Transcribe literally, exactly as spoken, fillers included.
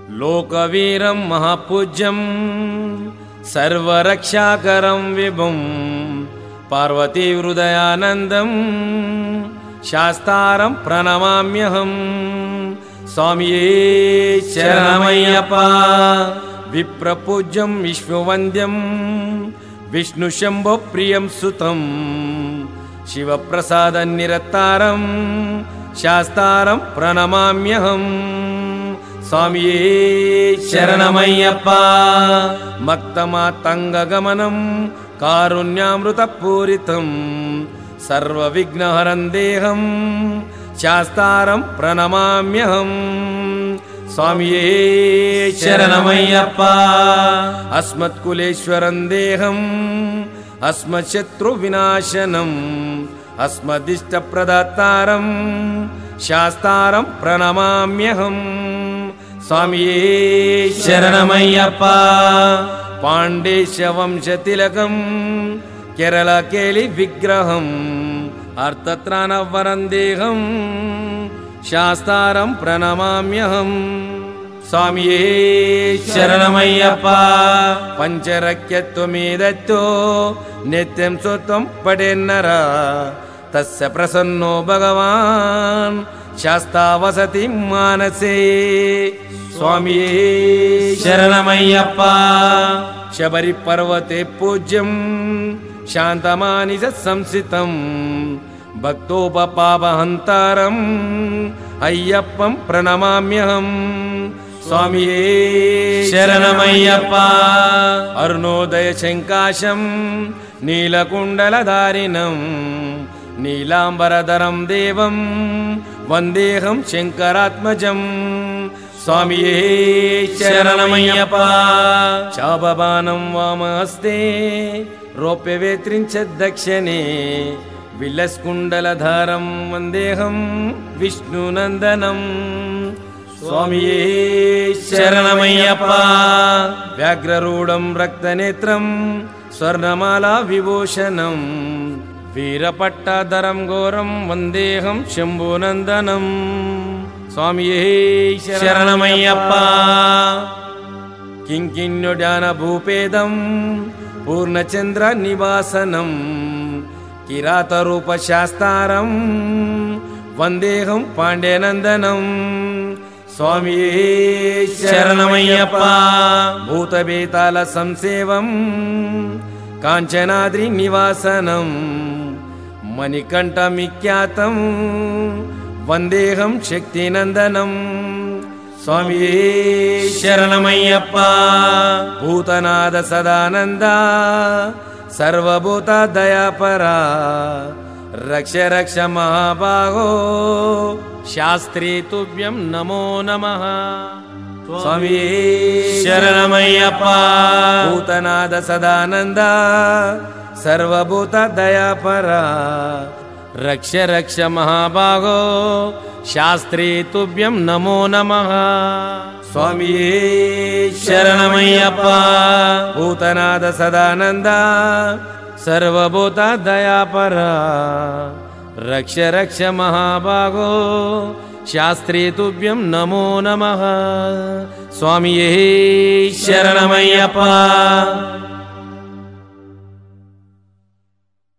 लोकवीरं महापूज्यं सर्वरक्षाकरं विभुं पार्वती हृदयानन्दं शास्तारं प्रणमाम्यहं। स्वामिये शरणमय्यप्पा विप्रपूज्यं विष्णुवन्द्यं विष्णुशम्भो प्रियं सुतं शिवप्रसादनिरतारं शास्तारं प्रणमाम्यहं। स्वामिये शरणमय्यप्पा मक्तमातङ्गगमनं कारुण्यामृतपूरितं सर्वविघ्नहरं देहं शास्तारं प्रणमाम्यहं। स्वामिये शरणमय्यप्पा अस्मत्कुलेश्वरं देहं अस्मच्छत्रुविनाशनम् अस्मदिष्टप्रदातारं शास्तारं प्रणमाम्यहं। स्वामिये शरणमय्यप्पा पाण्डेशवंशतिलकं केरलकेलिविग्रहम् अर्थत्राणवरं देहं शास्तारं प्रणमाम्यहं। स्वामिये शरणमय्यप्पा पञ्चरक्यत्वमेदत्तो नित्यं सुत्वं पठेन्नर तस्य प्रसन्नो भगवान् शास्ता वसति मानसे। स्वामिये शरणमय्यप्पा शबरिपर्वते पूज्यं शान्तमानिस संसितं भक्तोपपापहन्तारम् अय्यप्पं प्रणमाम्यहं। स्वामिये शरणमय्यप्पा अरुणोदय शङ्काशं नीलकुण्डलधारिणं नीलाम्बरधरं देवं वन्देऽहं शङ्करात्मजं। स्वामिये शरणमय्यप्पा चापबाणं वामहस्ते रौप्यवेत्रिं च दक्षिणे विलस्कुण्डलधारं वन्देऽहं विष्णुनन्दनं। स्वामिये शरणमय्यप्पा व्याघ्ररूढं रक्तनेत्रं स्वर्णमाला विभूषणं वीरपट्टाधरं घोरं वन्देऽहं शम्भुनन्दनं। स्वामिये शरणमय्यप्पा किङ्किण्योड्यानभूपेदं पूर्णचन्द्रनिवासनं किरातरूपशास्तारं वन्देऽहं पाण्ड्यनन्दनं। स्वामिये शरणमय्यप्पा भूतवेतालसंसेवं काञ्चनाद्रिनिवासनं मणिकण्ठमिख्यातं वन्देऽहं शक्तिनन्दनं। स्वामिये शरणमय्यप्पा भूतनाद सदानन्दा सर्वभूतदयापरा रक्ष रक्ष महाबाहो शास्त्री तुभ्यं नमो नमः। स्वामिये शरणमय्यप्पा भूतनाद सदानन्दा सर्वभूतदयापरा रक्ष रक्ष महाबाहो शास्त्री तुभ्यं नमो नमः। स्वामिये शरणमय्यप्पा भूतनाद सदानन्दा सर्वभूतदयापरा रक्ष रक्ष महाबाहो शास्त्री तुभ्यं नमो नमः। स्वामिये शरणमय्यप्पा।